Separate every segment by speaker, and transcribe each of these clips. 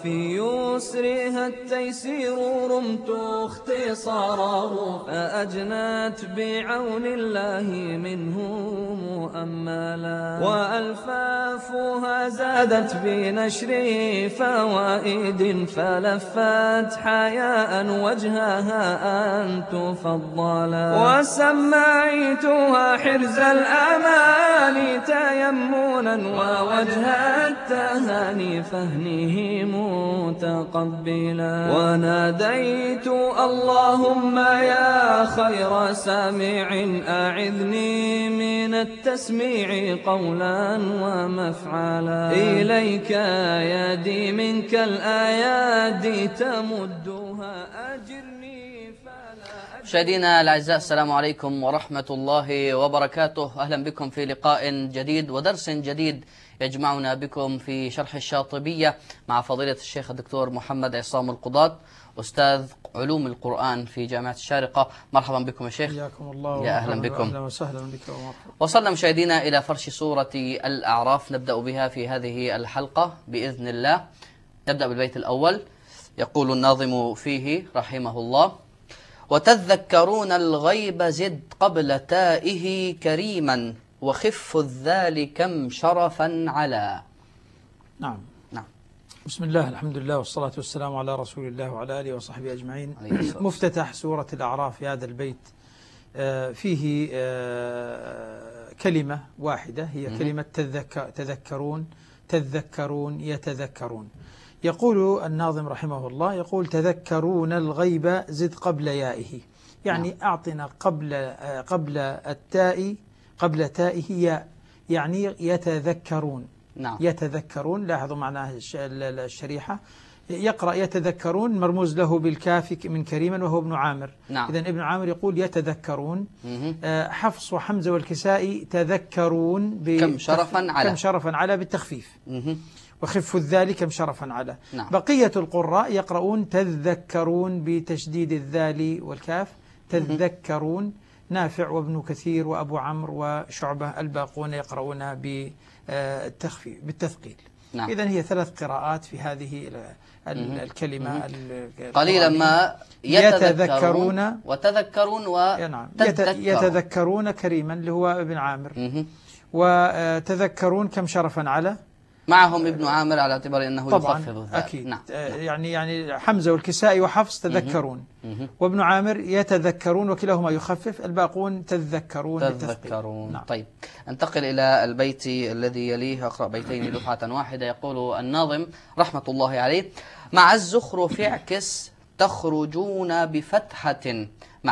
Speaker 1: وفي يسرها التيسير رمت اختصاره فأجنت بعون الله منه مؤملا وألفافها زادت بنشر فوائد فلفت حياء وجهها أن تفضلا وسميتها حرز الأمان تيمنا ووجه التهاني فهنه متقبلا وناديت اللهم يا خير سامع أعذني من التسميع قولا ومفعلا إليك يدي منك الآيات تمدها أجرني فلا
Speaker 2: مشاهدينا الأعزاء، السلام عليكم ورحمة الله وبركاته. أهلا بكم في لقاء جديد ودرس جديد يجمعنا بكم في شرح الشاطبية مع فضيلة الشيخ الدكتور محمد عصام القضاة، أستاذ علوم القرآن في جامعة الشارقة. مرحبا بكم يا شيخ.
Speaker 3: حياكم الله.
Speaker 2: يا أهلا بكم.
Speaker 3: أهلا وسهلا بك ومرحبا.
Speaker 2: وصلنا مشاهدينا إلى فرش سورة الأعراف، نبدأ بها في هذه الحلقة بإذن الله. نبدأ بالبيت الأول. يقول الناظم فيه رحمه الله: وتذكرون الغيب زد قبل تائه كريما وخف الذال كم شرفا على.
Speaker 3: نعم.
Speaker 2: نعم.
Speaker 3: بسم الله، الحمد لله، والصلاة والسلام على رسول الله وعلى آله وصحبه أجمعين. مفتتح سورة الأعراف في هذا البيت فيه كلمة واحدة، هي كلمة تذكرون، تذكرون، يتذكرون. يقول الناظم رحمه الله، يقول: تذكرون الغيب زد قبل يائه، يعني أعطنا قبل التاء، قبل تائه ياء، يعني يتذكرون.
Speaker 2: نعم.
Speaker 3: يتذكرون، لاحظوا معناه الشريحة، يقرأ يتذكرون مرموز له بالكاف من كريما وهو ابن عامر.
Speaker 2: نعم.
Speaker 3: إذن ابن عامر يقول يتذكرون. حفص وحمزة والكسائي تذكرون
Speaker 2: كم شرفا على،
Speaker 3: كم شرفا على بالتخفيف. وخف الذال كم شرفا على.
Speaker 2: نعم.
Speaker 3: بقية القراء يقرؤون تذكرون بتشديد الذال والكاف، تذكرون. نافع وابن كثير وأبو عمرو وشعبة الباقون يقرؤون بالتخفيف بالتثقيل.
Speaker 2: نعم.
Speaker 3: إذن هي ثلاث قراءات في هذه الكلمة.
Speaker 2: قليلا ما يتذكرون وتذكرون
Speaker 3: نعم.
Speaker 2: يتذكرون
Speaker 3: كريما اللي هو ابن عامر. وتذكرون كم شرفا على، معهم
Speaker 2: ابن عامر على اعتبار أنه يخفض الذال.
Speaker 3: أكيد.
Speaker 2: نعم.
Speaker 3: يعني حمزة والكسائي وحفص تذكرون، وابن عامر يتذكرون وكلاهما يخفف، الباقون تذكرون.
Speaker 2: نعم. طيب، انتقل إلى البيت الذي يليه، أقرأ بيتين دفعة واحدة. يقول الناظم رحمة الله عليه: مع الزخرف اعكس تخرجون بفتحة،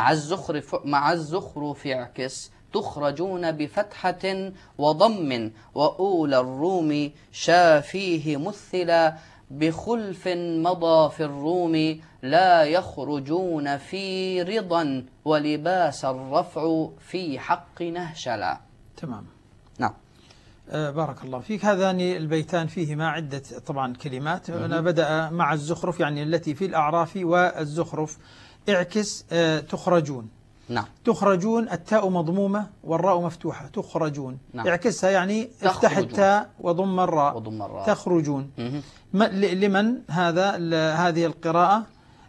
Speaker 2: مع الزخرف اعكس تخرجون بفتحة وضم، وأولى الروم شافيه مثلا بخلف مضى في الروم، لا يخرجون في رضا ولباس الرفع في حق نهشلا.
Speaker 3: تمام.
Speaker 2: نعم.
Speaker 3: بارك الله فيك. هذان البيتان فيهما عدة طبعا كلمات. أنا بدأ مع الزخرف، يعني التي في الأعراف والزخرف. اعكس تخرجون.
Speaker 2: نعم.
Speaker 3: تخرجون التاء مضمومة والراء مفتوحة، تخرجون.
Speaker 2: نعم.
Speaker 3: اعكسها يعني افتح التاء وضم الراء، تخرجون. لمن هذه القراءة؟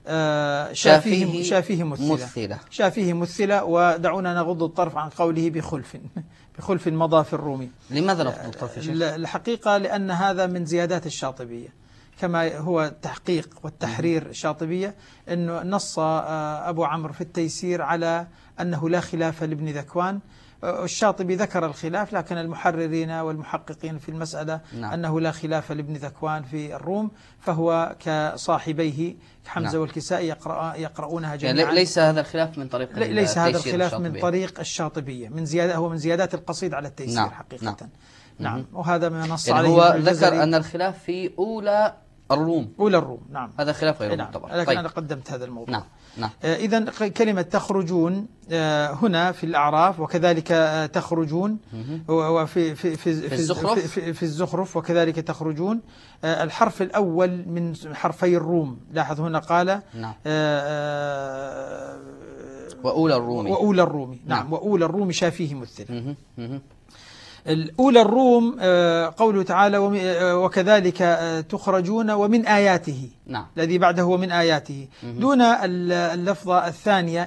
Speaker 3: شافيه مثلة. شافيه مثلة. ودعونا نغض الطرف عن قوله بخلف مضى في الرومي.
Speaker 2: لماذا نغض الطرف يا شيخ؟
Speaker 3: الحقيقة لأن هذا من زيادات الشاطبية، كما هو التحقيق والتحرير الشاطبية، أنه نص أبو عمرو في التيسير على أنه لا خلاف لابن ذكوان. الشاطبي ذكر الخلاف، لكن المحررين والمحققين في المسألة أنه لا خلاف لابن ذكوان في الروم، فهو كصاحبيه حمزة والكسائي يقرؤونها جميعا.
Speaker 2: يعني ليس هذا الخلاف من طريق
Speaker 3: ليس هذا الخلاف من طريق الشاطبية، هو من زيادات القصيد على التيسير حقيقة. نعم. وهذا ما نص
Speaker 2: يعني
Speaker 3: عليه
Speaker 2: هو ذكر أن الخلاف في أولى الروم.
Speaker 3: نعم.
Speaker 2: هذا خلاف غير معتبر.
Speaker 3: لكن
Speaker 2: طيب.
Speaker 3: أنا قدمت هذا الموضوع.
Speaker 2: نعم.
Speaker 3: إذن كلمة تخرجون هنا في الأعراف، وكذلك تخرجون وفي في الزخرف وكذلك تخرجون. الحرف الأول من حرفي الروم، لاحظ هنا قال
Speaker 2: وأولى الروم.
Speaker 3: نعم. وأولى الروم شافيه مثل. الأولى الروم قوله تعالى وكذلك تخرجون ومن آياته.
Speaker 2: نعم.
Speaker 3: الذي بعده ومن آياته دون اللفظة الثانية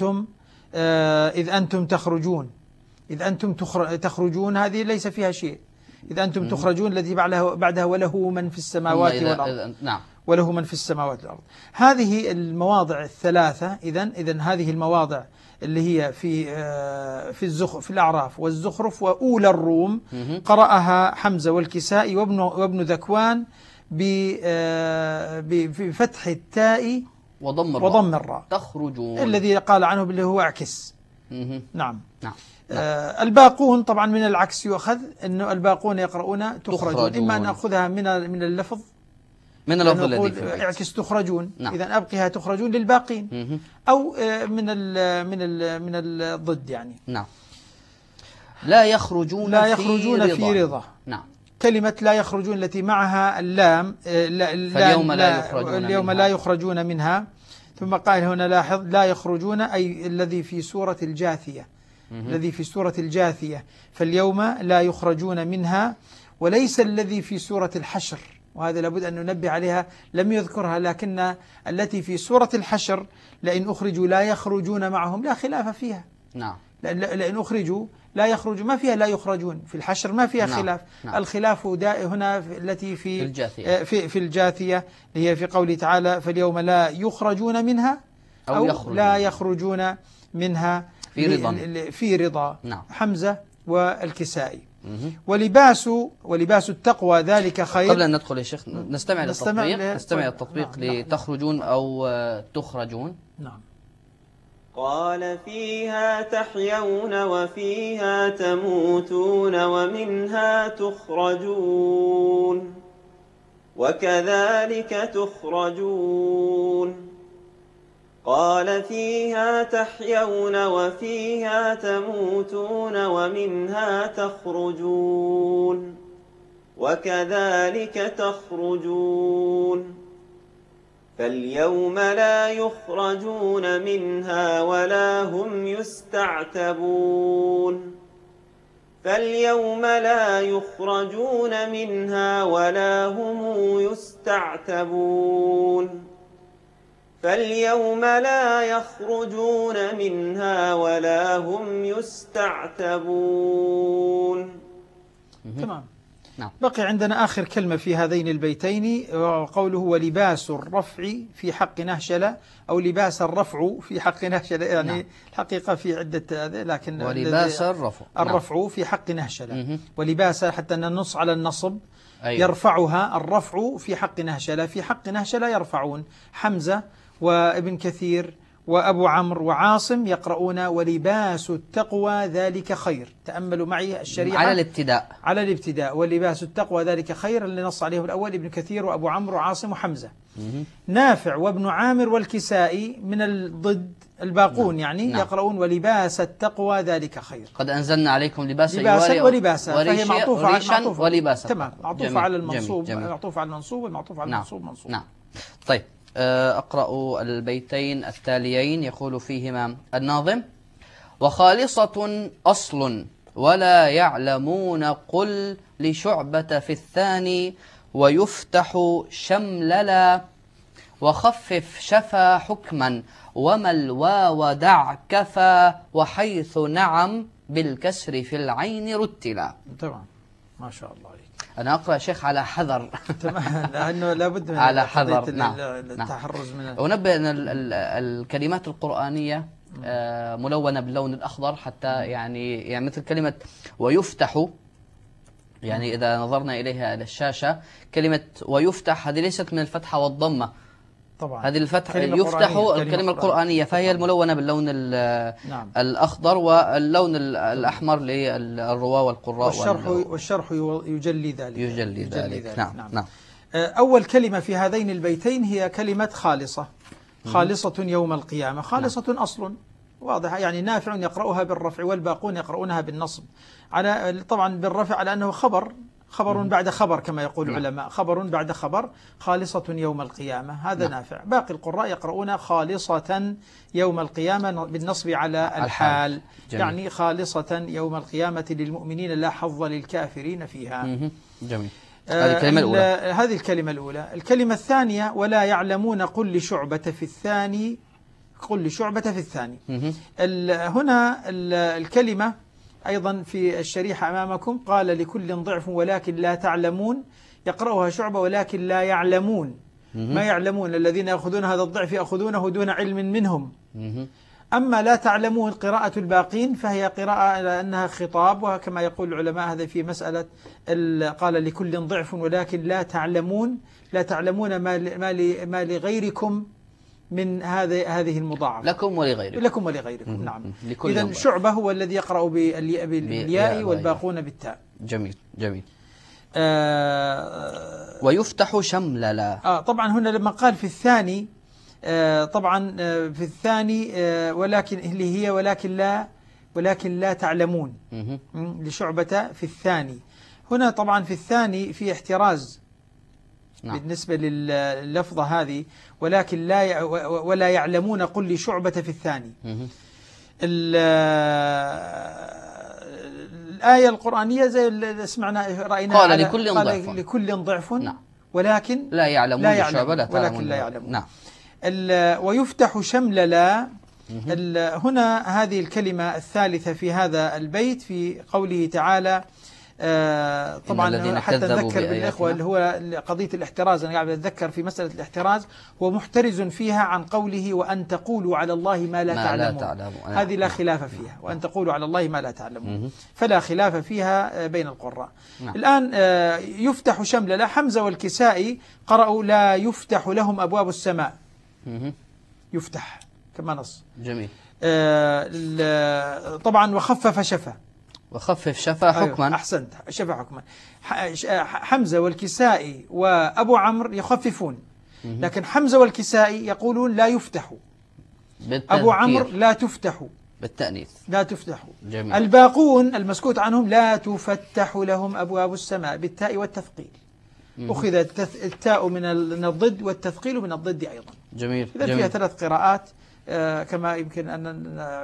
Speaker 3: إذ أنتم تخرجون. إذ أنتم تخرجون هذه ليس فيها شيء. إذ أنتم تخرجون الذي بعدها وله من في السماوات والأرض.
Speaker 2: نعم.
Speaker 3: وله من في السماوات والأرض. هذه المواضع الثلاثة إذن هذه المواضع اللي هي في الأعراف والزخرف وأولى الروم قرأها حمزة والكسائي وابن ذكوان بفتح التاء وضم الراء
Speaker 2: تخرجون،
Speaker 3: الذي قال عنه اللي هو اعكس. نعم.
Speaker 2: نعم.
Speaker 3: الباقون طبعا من العكس يؤخذ، أنه الباقون يقرؤون تخرجون. إما أن نأخذها من اللفظ،
Speaker 2: من اللفظ الذي في البيت
Speaker 3: اعكس تخرجون.
Speaker 2: نعم.
Speaker 3: إذا أبقها تخرجون للباقين. أو من الضد يعني.
Speaker 2: نعم. لا يخرجون
Speaker 3: في رضا.
Speaker 2: نعم.
Speaker 3: كلمة لا يخرجون التي معها اللام اليوم لا يخرجون منها. ثم قال هنا لاحظ لا يخرجون، أي الذي في سورة الجاثية. الذي في سورة الجاثية، فاليوم لا يخرجون منها، وليس الذي في سورة الحشر. وهذا لابد أن ننبه عليها، لم يذكرها، لكن التي في سورة الحشر لئن أخرجوا لا يخرجون معهم لا خلاف فيها.
Speaker 2: نعم.
Speaker 3: لئن أخرجوا لا يخرجوا، ما فيها لا يخرجون. في الحشر ما فيها خلاف.
Speaker 2: نعم.
Speaker 3: الخلاف هنا التي في
Speaker 2: الجاثية.
Speaker 3: في الجاثية اللي هي في قوله تعالى فاليوم لا يخرجون منها أو لا يخرجون منها في رضا.
Speaker 2: نعم.
Speaker 3: حمزة والكسائي. ولباس التقوى ذلك خير.
Speaker 2: قبل أن ندخل يا شيخ نستمع للتطبيق لتخرجون أو تخرجون.
Speaker 3: نعم.
Speaker 4: قال فيها تحيون وفيها تموتون ومنها تخرجون وكذلك تخرجون. قال فيها تحيون وفيها تموتون ومنها تخرجون وكذلك تخرجون. فاليوم لا يخرجون منها ولا هم يستعتبون. فاليوم لا يخرجون منها ولا هم يستعتبون. فاليوم لا يخرجون منها ولا هم يستعتبون.
Speaker 3: تمام.
Speaker 2: نعم.
Speaker 3: بقي عندنا آخر كلمة في هذين البيتين، وقوله ولباس الرفع في حق نهشلة، أو لباس الرفع في حق نهشلة، يعني
Speaker 2: نعم.
Speaker 3: الحقيقة في عدة، لكن
Speaker 2: ولباس
Speaker 3: الرفع
Speaker 2: نعم.
Speaker 3: في حق نهشلة. ولباس حتى ننص على النصب.
Speaker 2: أيوة.
Speaker 3: يرفعها الرفع في حق نهشلة. في حق نهشلة يرفعون. حمزة وابن كثير وأبو عمرو وعاصم يقرؤون ولباس التقوى ذلك خير. تأملوا معي الشريعة على الابتداء ولباس التقوى ذلك خير، اللي نص عليه الأول ابن كثير وأبو عمرو وعاصم وحمزة. نافع وابن عامر والكسائي من الضد الباقون يعني
Speaker 2: نعم.
Speaker 3: يقرؤون ولباس التقوى ذلك خير.
Speaker 2: قد أنزلنا عليكم
Speaker 3: لباسا ولباسا، فهي معطوفة
Speaker 2: ولباسا.
Speaker 3: تمام، معطوفة على المنصوب، معطوفة على المنصوب والمعطوف على المنصوب منصوب.
Speaker 2: نعم. طيب أقرأ البيتين التاليين. يقول فيهما الناظم: وخالصة أصل ولا يعلمون قل لشعبة في الثاني ويفتح شمللا وخفف شفا حكما وما الواو دع كفى وحيث نعم بالكسر في العين رتلا.
Speaker 3: تمام، ما شاء الله عليك.
Speaker 2: أنا أقرأ شيخ على حذر.
Speaker 3: تمام، لأنه لابد من
Speaker 2: على حذر. نعم.
Speaker 3: التحرز من
Speaker 2: ونبه أن الكلمات القرآنية ملونة باللون الأخضر، حتى يعني مثل كلمة ويفتح، يعني إذا نظرنا إليها على الشاشة كلمة ويفتح هذه ليست من الفتحة والضمة
Speaker 3: طبعا،
Speaker 2: هذه الفتح يفتح الكلمة القرآنية، فهي الملونة باللون
Speaker 3: نعم.
Speaker 2: الأخضر، واللون الأحمر للرواة والقراء.
Speaker 3: والشرح يجلي ذلك.
Speaker 2: نعم.
Speaker 3: أول كلمة في هذين البيتين هي كلمة خالصة. خالصة يوم القيامة. خالصة أصل واضحة، يعني نافع يقرأها بالرفع والباقون يقرؤونها بالنصب. طبعا بالرفع على أنه خبر خبر بعد خبر كما يقول العلماء، خبر بعد خبر، خالصة يوم القيامة، هذا نافع. باقي القراء يقرؤون خالصة يوم القيامة بالنصب على الحال، يعني خالصة يوم القيامة للمؤمنين لا حظ للكافرين فيها.
Speaker 2: جميل. هذه الكلمة الأولى.
Speaker 3: هذه الكلمة الأولى. الكلمة الثانية ولا يعلمون قل لشعبة في الثاني، قل لشعبة في الثاني. هنا الكلمة أيضا في الشريحة أمامكم قال لكل ضعف ولكن لا تعلمون، يقرأها شعبة ولكن لا يعلمون، ما يعلمون الذين يأخذون هذا الضعف يأخذونه دون علم منهم. أما لا تعلمون قراءة الباقين فهي قراءة لأنها خطاب، وكما يقول العلماء هذا في مسألة قال لكل ضعف ولكن لا تعلمون، لا تعلمون ما لغيركم من هذه المضاعفة،
Speaker 2: لكم ولغيركم،
Speaker 3: لكم ولغيركم. نعم. إذن شعبة هو الذي يقرأ بالياء والباقون بالتاء.
Speaker 2: جميل جميل. ويفتح شمللا.
Speaker 3: طبعا هنا لما قال في الثاني، طبعا في الثاني ولكن اللي هي ولكن لا تعلمون لشعبة في الثاني. هنا طبعا في الثاني في احتراز بالنسبة لللفظة هذه، ولكن ولا يعلمون قل لشعبة في الثاني. الآية القرآنية زي اللي سمعنا رأينا
Speaker 2: قال لكل ضعف
Speaker 3: ولكن
Speaker 2: لا يعلمون
Speaker 3: ولكن لا يعلمون. نعم. ويفتح شمللا. هنا هذه الكلمة الثالثة في هذا البيت في قوله تعالى، طبعا حتى نذكر بالإخوة اللي هو قضية الاحتراز، أنا قاعد أتذكر في مسألة الاحتراز هو محترز فيها عن قوله وأن تقولوا على الله ما لا تعلمون. هذه لا خلاف فيها، وأن تقولوا على الله ما لا تعلمون، فلا خلاف فيها بين القراء. الآن يفتح شمللا. حمزة والكسائي قرأوا لا يفتح لهم أبواب السماء، يفتح كما نص.
Speaker 2: جميل.
Speaker 3: طبعا وخفف شفا
Speaker 2: حكما.
Speaker 3: أحسنت، شفا حكما. حمزة والكسائي وأبو عمرو يخففون، لكن حمزة والكسائي يقولون لا يفتح، أبو عمرو لا تفتح
Speaker 2: بالتأنيث،
Speaker 3: لا تفتح.
Speaker 2: جميل.
Speaker 3: الباقون المسكوت عنهم لا تفتح لهم أبواب السماء بالتاء والتثقيل. أخذ التاء من الضد والتثقيل من الضد أيضا.
Speaker 2: جميل.
Speaker 3: إذا فيها 3 قراءات كما يمكن أن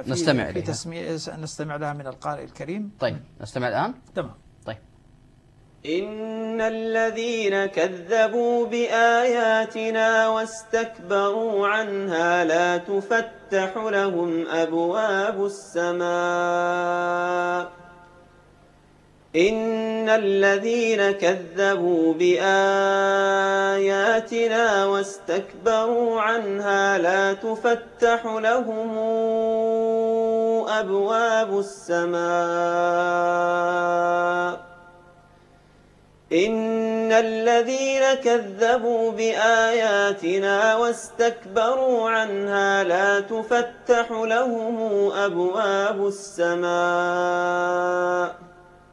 Speaker 3: نستمع لها من القارئ الكريم.
Speaker 2: طيب نستمع الآن.
Speaker 3: تمام.
Speaker 2: طيب.
Speaker 4: إن الذين كذبوا بآياتنا واستكبروا عنها لا تفتح لهم أبواب السماء. إن الذين كذبوا بآياتنا واستكبروا عنها لا تفتح لهم أبواب السماء. إن الذين كذبوا بآياتنا واستكبروا عنها لا تفتح لهم أبواب السماء.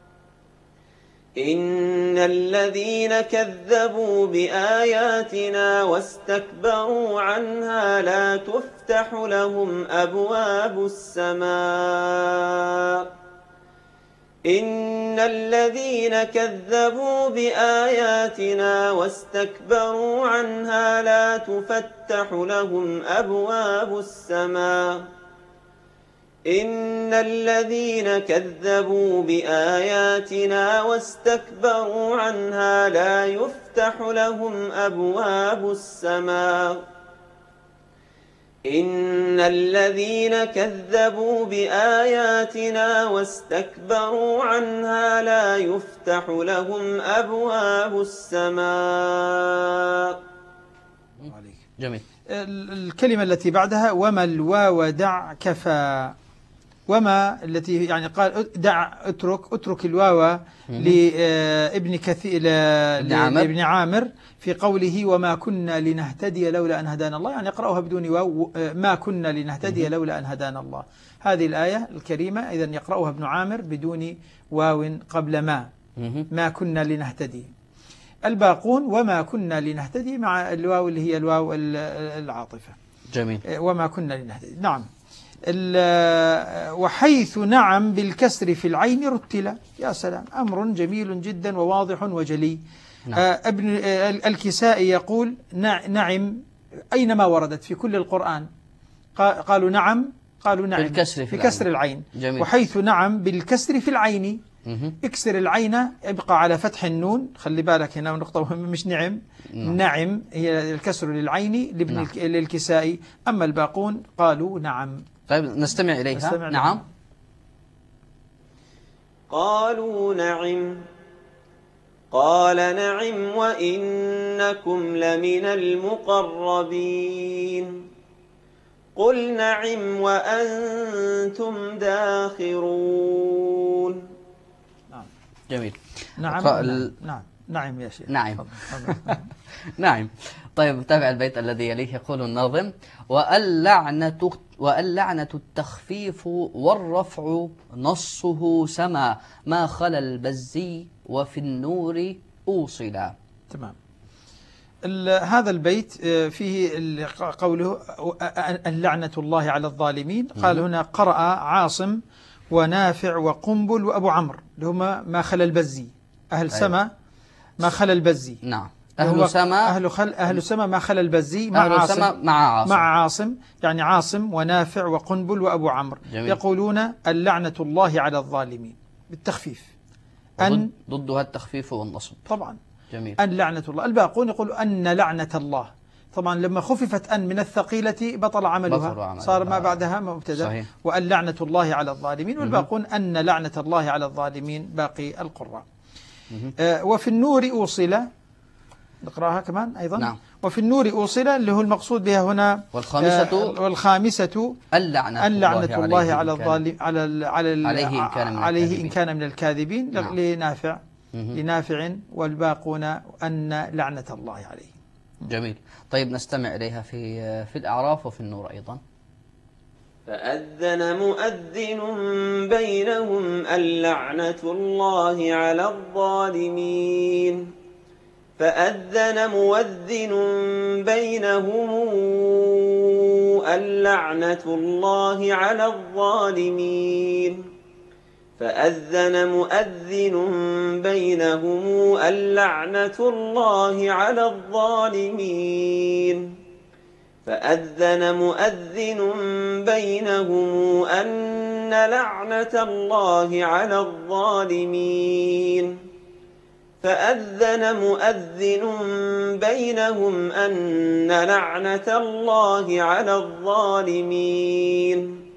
Speaker 4: إن الذين كذبوا بآياتنا واستكبروا عنها لا تفتح لهم أبواب السماء. إن الذين كذبوا بآياتنا واستكبروا عنها لا تفتح لهم أبواب السماء. إن الذين كذبوا بآياتنا واستكبروا عنها لا يفتح لهم أبواب السماء. إن الذين كذبوا بآياتنا واستكبروا عنها لا يفتح لهم أبواب السماء.
Speaker 2: جميل.
Speaker 3: الكلمة التي بعدها وما الواو دع كفى. وما التي يعني قال دع اترك الواو لابن كثير لابن عامر في قوله وما كنا لنهتدي لولا أن هدانا الله، يعني يقرأها بدون واو، ما كنا لنهتدي لولا أن هدانا الله. هذه الآية الكريمة إذن يقرأها ابن عامر بدون واو قبل ما كنا لنهتدي. الباقون وما كنا لنهتدي مع الواو اللي هي الواو العاطفة.
Speaker 2: جميل.
Speaker 3: وما كنا لنهتدي. نعم. وحيث نعم بالكسر في العين رتل. يا سلام، أمر جميل جدا وواضح وجلي. ابن الكسائي يقول نعم أينما وردت في كل القرآن قالوا نعم في كسر العين.
Speaker 2: جميل.
Speaker 3: وحيث نعم بالكسر في العين، اكسر العين ابقى على فتح النون، خلي بالك هنا نقطة مهمة، مش نعم. نعم هي الكسر للعين للكسائي، أما الباقون قالوا نعم.
Speaker 2: طيب نستمع إليها. نعم.
Speaker 4: قالوا نعم. قال نعم وإنكم لمن المقربين. قل نعم وأنتم داخرون.
Speaker 2: جميل.
Speaker 3: نعم نعم يا شيخ.
Speaker 2: نعم. نعم. طيب تابع البيت الذي يليه. يقول الناظم: واللعنة التخفيف والرفع نصه سما ما خلا البزي وفي النور أوصلا.
Speaker 3: تمام. هذا البيت فيه قوله اللعنة الله على الظالمين. قال هنا قرأ عاصم ونافع وقنبل وأبو عمرو اللي هما ما خلا البزي، أهل سما ما خلا البزي.
Speaker 2: نعم. أهل
Speaker 3: سما ما خلا البزي
Speaker 2: مع
Speaker 3: عاصم، يعني عاصم ونافع وقنبل وأبو عمرو يقولون اللعنة الله على الظالمين بالتخفيف.
Speaker 2: ضدها التخفيف والنصب
Speaker 3: طبعا.
Speaker 2: جميل.
Speaker 3: أن لعنة الله. الباقون يقولوا أن لعنة الله. طبعا لما خففت أن من الثقيلة بطل عملها، صار ما بعدها مبتدأ. وأن لعنة الله على الظالمين. والباقون أن لعنة الله على الظالمين باقي القراء. وفي النور أوصل، نقراها كمان أيضا.
Speaker 2: نعم.
Speaker 3: وفي النور أوصل اللي هو المقصود بها هنا. والخامسة
Speaker 2: اللعنة
Speaker 3: الله على الظالم عليه إن كان من الكاذبين.
Speaker 2: نعم.
Speaker 3: لنافع والباقون أن لعنة الله عليه.
Speaker 2: جميل. طيب نستمع إليها في الأعراف وفي النور أيضا.
Speaker 4: فأذن مؤذن بينهم اللعنة الله على الظالمين. فأذن مؤذن بينهم اللعنة الله على الظالمين. فأذن مؤذن بينهم اللعنة الله على الظالمين. فأذن مؤذن بينهم أن لعنة الله على الظالمين. فأذن مؤذن بينهم أن لعنة الله على الظالمين.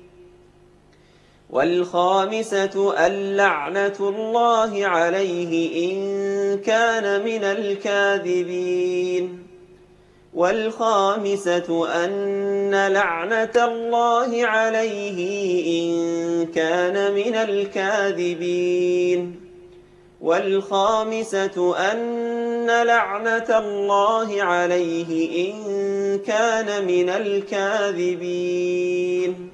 Speaker 4: والخامسة اللعنة الله عليه إن كان من الكاذبين. والخامسة أن لعنة الله عليه إن كان من الكاذبين. والخامسة أن لعنة الله عليه إن كان من الكاذبين.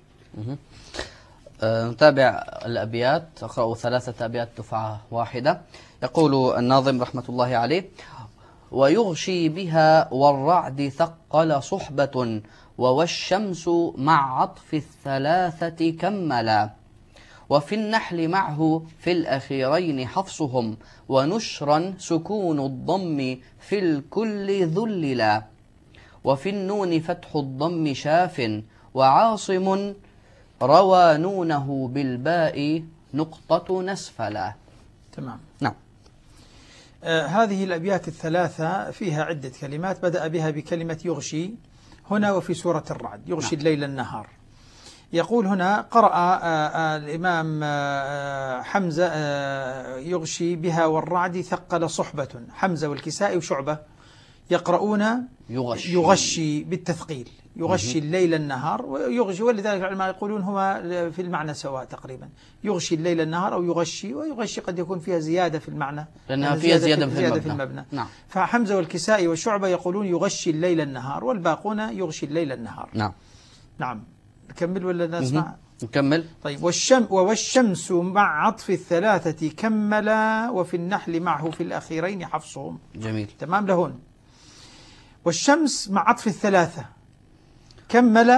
Speaker 2: نتابع الأبيات. أقرأ 3 أبيات دفعة واحدة. يقول الناظم رحمة الله عليه: ويغشي بها والرعد ثقل صحبة والشمس مع عطف 3 كملا. وفي النحل معه في الأخيرين حفصهم ونشرا سكون الضم في الكل ذللا. وفي النون فتح الضم شاف وعاصم روى نونه بالباء نقطة نسفلا.
Speaker 3: تمام.
Speaker 2: نعم.
Speaker 3: هذه الأبيات 3 فيها عدة كلمات، بدأ بها بكلمة يغشي هنا وفي سورة الرعد، يغشي الليل النهار. يقول هنا قرأ الإمام حمزة يغشي بها والرعد ثقل صحبة. حمزة والكسائي وشعبة يقرؤون يغشي بالتثقيل، يغشي الليل النهار ويغشي، ولذلك العلماء يقولون هما في المعنى سواء تقريبا، يغشي الليل النهار أو يغشي، ويغشي قد يكون فيها زيادة في المعنى
Speaker 2: لأنها فيها زيادة
Speaker 3: في المبنى.
Speaker 2: نعم.
Speaker 3: فحمزة والكسائي والشعبة يقولون يغشي الليل النهار، والباقون يغشي الليل النهار.
Speaker 2: نعم.
Speaker 3: نعم. نكمل ولا نسمع؟
Speaker 2: نكمل.
Speaker 3: طيب. والشمس مع عطف 3 كملا وفي النحل معه في الأخيرين حفصهم.
Speaker 2: جميل.
Speaker 3: تمام لهون. والشمس مع عطف 3 كمل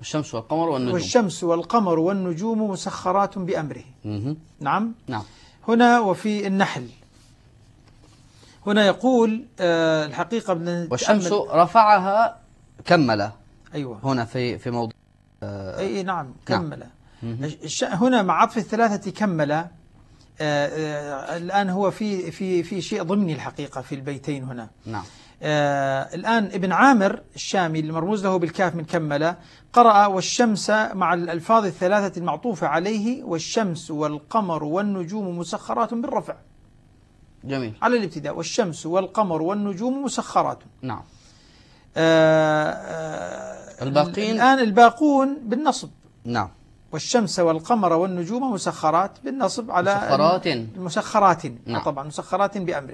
Speaker 2: والشمس والقمر والنجوم.
Speaker 3: والشمس والقمر والنجوم مسخرات بأمره. نعم.
Speaker 2: نعم.
Speaker 3: هنا وفي النحل هنا يقول الحقيقة
Speaker 2: والشمس رفعها كمل.
Speaker 3: أيوة.
Speaker 2: هنا في موضوع
Speaker 3: أي نعم كمل. هنا مع عطف الثلاثة كمل. الآن هو في شيء ضمني الحقيقة في البيتين هنا.
Speaker 2: نعم.
Speaker 3: الآن ابن عامر الشامي المرموز له بالكاف من كمل قرأ والشمس مع الألفاظ الثلاثة المعطوفة عليه والشمس والقمر والنجوم مسخرات بالرفع.
Speaker 2: جميل.
Speaker 3: على الابتداء والشمس والقمر والنجوم مسخرات.
Speaker 2: نعم. الباقين
Speaker 3: الآن الباقون بالنصب.
Speaker 2: نعم.
Speaker 3: والشمس والقمر والنجوم مسخرات بالنصب على مسخرات.
Speaker 2: نعم.
Speaker 3: طبعا مسخرات بأمره.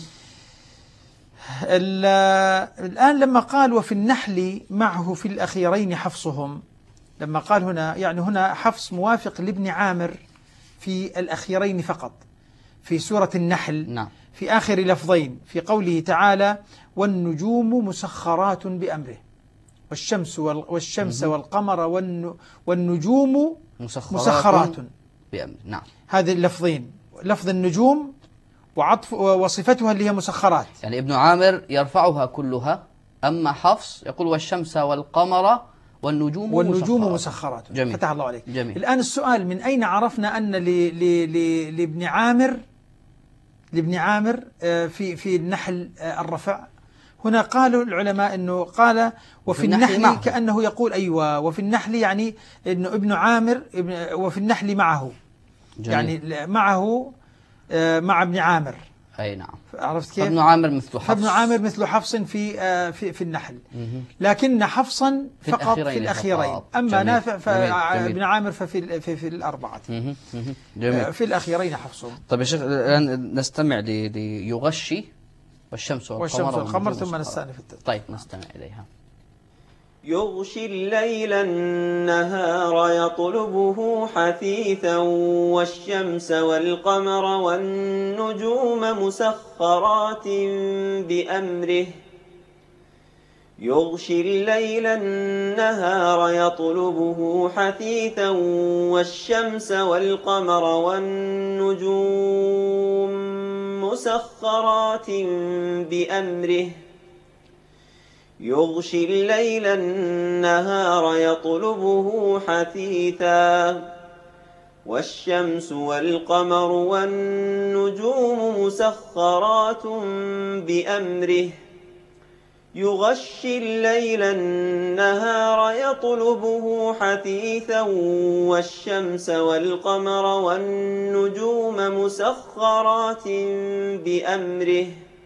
Speaker 3: الآن لما قال وفي النحل معه في الأخيرين حفصهم، لما قال هنا يعني هنا حفص موافق لابن عامر في الأخيرين فقط في سورة النحل.
Speaker 2: نعم.
Speaker 3: في آخر لفظين في قوله تعالى والنجوم مسخرات بأمره والشمس والقمر والنجوم مسخرات
Speaker 2: بأمره. نعم.
Speaker 3: هذه اللفظين، لفظ النجوم وعطف وصفتها اللي هي مسخرات.
Speaker 2: يعني ابن عامر يرفعها كلها، أما حفص يقول والشمس والقمر والنجوم مسخرات.
Speaker 3: جميل. فتح الله عليك.
Speaker 2: جميل.
Speaker 3: الآن السؤال من أين عرفنا أن لابن عامر في النحل الرفع؟ هنا قالوا العلماء أنه قال وفي النحل كأنه يقول أيوة وفي النحل يعني أنه ابن عامر وفي النحل معه. جميل. يعني معه مع ابن عامر.
Speaker 2: أي نعم.
Speaker 3: عرفت كيف؟
Speaker 2: ابن عامر مثل حفص.
Speaker 3: ابن عامر مثل حفص في النحل. لكن حفصا فقط في الأخيرين. أما جميل. نافع فابن عامر في الأربعة.
Speaker 2: جميل.
Speaker 3: في الأخيرين حفصهم.
Speaker 2: طيب يا شيخ الآن نستمع ليغشي والشمس
Speaker 3: والقمر ثم نستأنف التدبير.
Speaker 2: طيب نستمع إليها.
Speaker 4: يغشي الليل النهار يطلبه حثيثا والشمس والقمر والنجوم مسخرات بأمره يغشي الليل النهار يطلبه حثيثا والشمس والقمر والنجوم مسخرات بأمره يغشي الليل النهار يطلبه حثيثا والشمس والقمر والنجوم مسخرات بأمره يغشي الليل النهار يطلبه حثيثا والشمس والقمر والنجوم مسخرات بأمره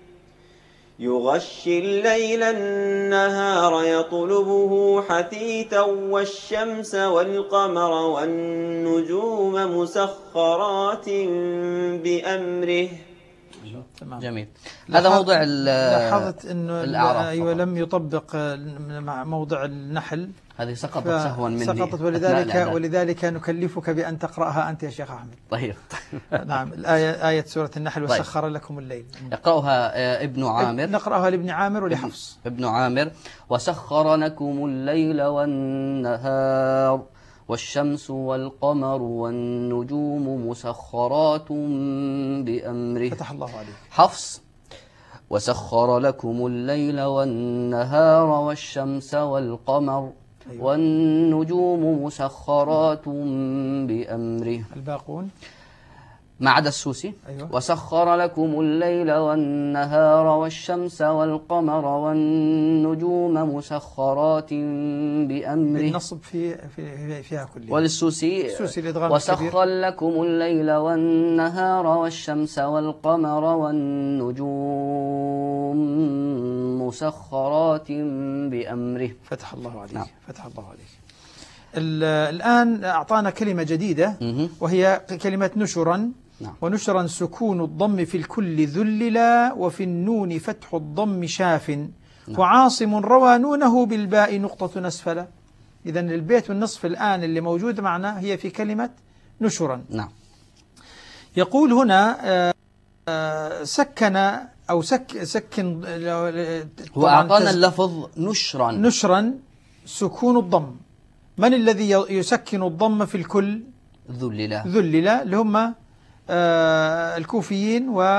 Speaker 4: يغشي الليل النهار يطلبه حثيثا والشمس والقمر والنجوم مسخرات بأمره.
Speaker 2: جميل. هذا موضع
Speaker 3: لاحظت انه
Speaker 2: أيوة
Speaker 3: لم يطبق مع موضع النحل.
Speaker 2: هذه سقطت سهوا مني.
Speaker 3: سقطت ولذلك نكلفك بأن تقرأها أنت يا شيخ أحمد.
Speaker 2: طيب.
Speaker 3: نعم. آية سورة النحل وسخر لكم الليل.
Speaker 2: يقرأها ابن عامر.
Speaker 3: نقرأها لابن عامر ولحفص.
Speaker 2: ابن عامر وسخر لكم الليل والنهار والشمس والقمر والنجوم مسخرات بأمره.
Speaker 3: فتح الله عليك.
Speaker 2: حفص وسخر لكم الليل والنهار والشمس والقمر أيوة. والنجوم مسخرات بأمره.
Speaker 3: الباقون
Speaker 2: ما عدا السوسي.
Speaker 3: أيوة.
Speaker 2: وسخر لكم الليل والنهار والشمس والقمر والنجوم مسخرات بأمره.
Speaker 3: النصب فيها كلها.
Speaker 2: وللسوسي وسخر لكم الليل والنهار والشمس والقمر والنجوم مسخرات بأمره.
Speaker 3: فتح الله عليك.
Speaker 2: نعم.
Speaker 3: فتح الله عليك. الآن أعطانا كلمة جديدة وهي كلمة نشرا.
Speaker 2: نعم.
Speaker 3: ونشرا سكون الضم في الكل ذللا وفي النون فتح الضم شاف. نعم. وعاصم روى نونه بالباء نقطة أسفل. إذن البيت والنصف الآن اللي موجود معنا هي في كلمة نشرا.
Speaker 2: نعم.
Speaker 3: يقول هنا سكن أو سكن.
Speaker 2: هو أعطانا اللفظ نشرا.
Speaker 3: نشرا سكون الضم من الذي يسكن الضم في الكل؟
Speaker 2: ذلل.
Speaker 3: ذلل، اللي هم الكوفيين و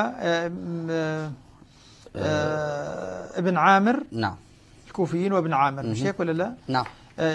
Speaker 3: ابن عامر.
Speaker 2: نعم.
Speaker 3: الكوفيين وابن عامر، مش هيك ولا لا؟
Speaker 2: نعم.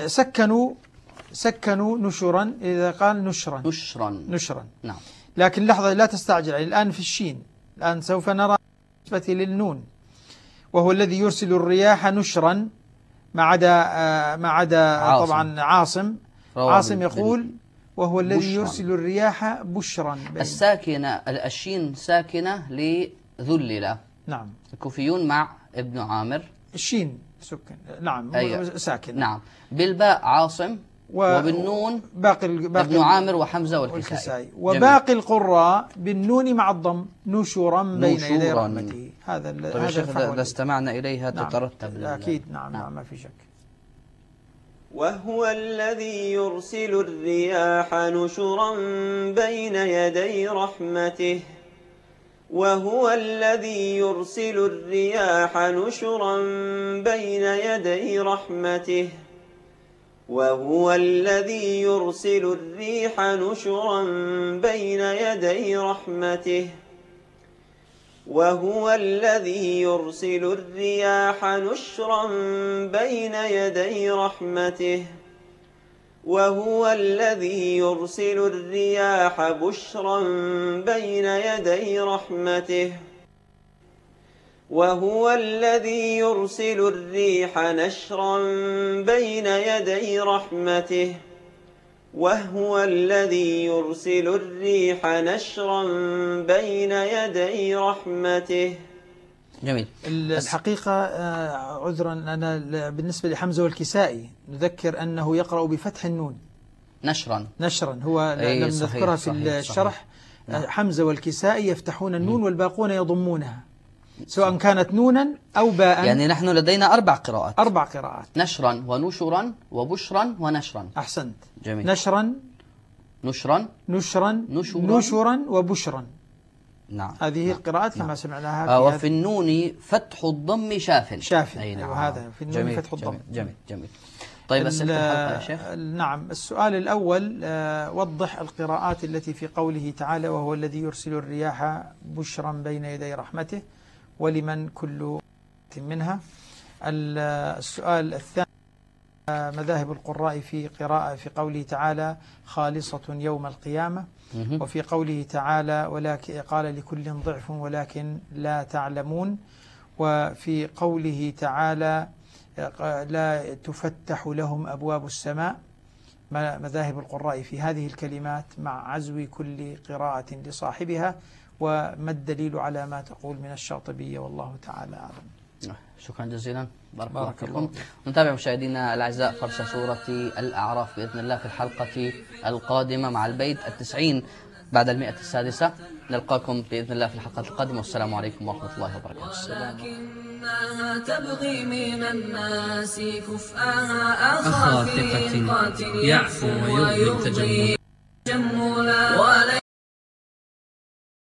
Speaker 3: سكنوا نشرا، إذا قال نشرا. نشرا.
Speaker 2: نعم.
Speaker 3: لكن لحظة، لا تستعجل، الآن في الشين، الآن سوف نرى بالنسبة للنون. وهو الذي يرسل الرياح نشرا، ما عدا طبعا عاصم يقول وهو الذي يرسل الرياح بشرا.
Speaker 2: الساكنة الشين ساكنة لذلل.
Speaker 3: نعم.
Speaker 2: الكوفيون مع ابن عامر
Speaker 3: الشين سكن. نعم.
Speaker 2: أيوة.
Speaker 3: ساكن.
Speaker 2: نعم. بالباء عاصم وبالنون باقي ابن عامر وحمزة والكسائي.
Speaker 3: وباقي القراء بالنون مع الضم نشرا بين يدي رحمته. هذا
Speaker 2: إذا استمعنا إليها تترتب.
Speaker 3: أكيد. نعم. ما في شك.
Speaker 4: وهو الذي يرسل الرياح نشرا بين يدي رحمته. وهو الذي يرسل الرياح نشرا بين يدي رحمته. وهو الذي يرسل الريح نشرا بين يدي رحمته. وهو الذي يرسل الرياح نشرا بين يدي رحمته. وهو الذي يرسل الرياح بشرا بين يدي رحمته. وهو الذي يرسل الريح نشرا بين يدي رحمته. وهو الذي يرسل الريح نشرا بين يدي رحمته.
Speaker 2: جميل.
Speaker 3: الحقيقة عذرا، أنا بالنسبة لحمزة والكسائي نذكر أنه يقرأ بفتح النون نشرا. هو لم نذكرها في الشرح. حمزة والكسائي يفتحون النون والباقون يضمونها، سواء كانت نونا أو باء.
Speaker 2: يعني نحن لدينا 4 قراءات.
Speaker 3: نشرا
Speaker 2: ونشرا وبشرا ونشرا.
Speaker 3: أحسنت.
Speaker 2: جميل.
Speaker 3: نشرا وبشرا.
Speaker 2: نعم.
Speaker 3: هذه القراءات كما سمعناها.
Speaker 2: وفي النون فتح الضم شاف.
Speaker 3: أيوة، هذا في النون فتح الضم.
Speaker 2: جميل. طيب أسئلة الحلقة يا شيخ.
Speaker 3: نعم. السؤال الأول، وضح القراءات التي في قوله تعالى وهو الذي يرسل الرياح بشرا بين يدي رحمته، ولمن كل منها. السؤال الثاني، مذاهب القراء في قراءة في قوله تعالى خالصة يوم القيامة، وفي قوله تعالى ولكن قال لكل ضعف ولكن لا تعلمون، وفي قوله تعالى لا تفتح لهم أبواب السماء. مذاهب القراء في هذه الكلمات مع عزو كل قراءة لصاحبها، وما الدليل على ما تقول من الشاطبية، والله تعالى أعلم.
Speaker 2: شكرا جزيلا، بارك الله فيكم. نتابع مشاهدينا الأعزاء فرش سورة الأعراف بإذن الله في الحلقة القادمة مع البيت 90 بعد 100 السادسة. نلقاكم بإذن الله في الحلقة القادمة، والسلام عليكم ورحمة الله وبركاته.
Speaker 1: ولكنها تبغي من الناس كفءها أخا ثقة يعفو ويبغي التجمل.